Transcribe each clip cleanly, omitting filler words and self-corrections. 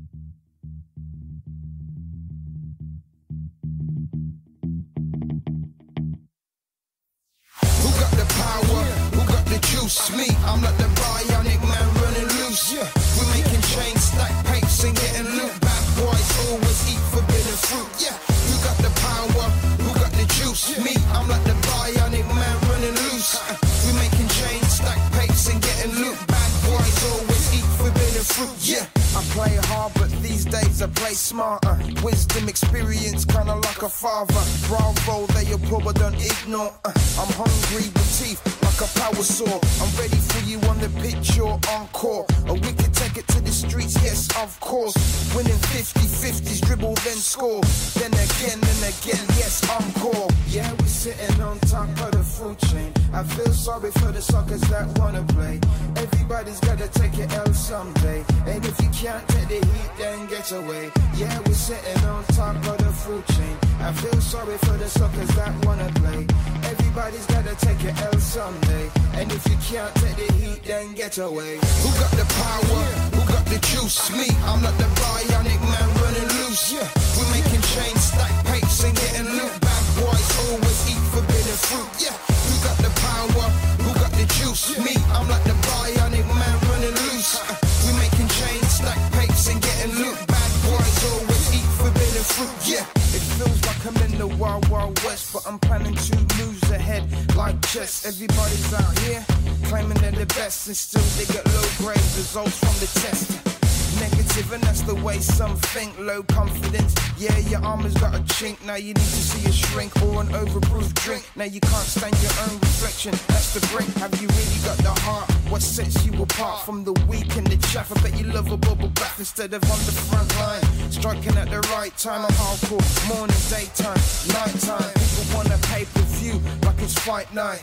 Who got the power? Who got the juice? Me, I'm like the bionic man running loose. We're making chains, stack papes and getting loot. Bad boys always eat forbidden fruit. Yeah, who got the power? Who got the juice? Me, I'm like the bionic man running loose. We're making chains, stack papes and getting loot. Bad boys always eat forbidden fruit. Yeah, I play hard, but these days I play smarter. Wisdom, experience, kinda like a father. Bravo, they applaud but don't ignore. I'm hungry with teeth like a power saw. I'm ready for you on the pitch or encore. Or we could take it to the streets, yes, of course. Winning 50-50s, dribble, then score. Then again and again, yes, encore. Yeah, we're sitting on top of the food chain. I feel sorry for the suckers that wanna play. Everybody's gotta take it L someday. And if you can't take the heat, then get away. Yeah, we're sitting on top of the food chain. I feel sorry for the suckers that wanna play. Everybody's gotta take it L someday. And if you can't take the heat, then get away. Who got the power? Who got the juice? Me, I'm like the bionic man running loose. We're making chains, stack papes and getting loot. Bad boys always eat forbidden fruit. Yeah, who got the power? Who got the juice? Me, I'm like the bionic man running loose. We're making chains, stack papes and getting loot. Bad boys always eat forbidden fruit. Yeah, it feels like I'm in the wild, wild west, but I'm planning to moves ahead like chess. Everybody's out here claiming they're the best, and still they get low grade results from the test. Negative, and that's the way some think. Low confidence, yeah, your armor's got a chink. Now you need to see a shrink or an overproof drink. Now you can't stand your own reflection, that's the brink. Have you really got the heart? What sets you apart from the weak and the chaff? I bet you love a bubble bath instead of on the front line. Striking at the right time, I'm hardcore. Morning, daytime, nighttime. People want a pay-per-view like it's fight night.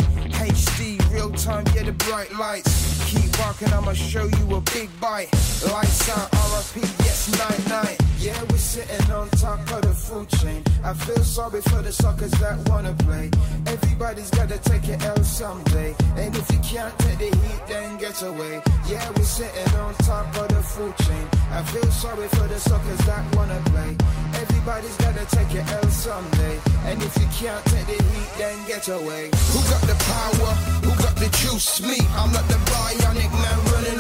HD, real time, yeah, the bright lights. Keep walking, I'ma show you a big bite. Lights out, RIP, yes, night-night. Yeah, we're sitting on top of the food chain. I feel sorry for the suckers that wanna play. Everybody's gotta take it L someday. And if you can't take the heat, then get away. Yeah, we're sitting on top of the food chain. I feel sorry for the suckers that wanna play. Everybody's gotta take it L someday. And if you can't take the heat, then get away. Who got the power? Who got the juice? Me, I'm like the bionic man running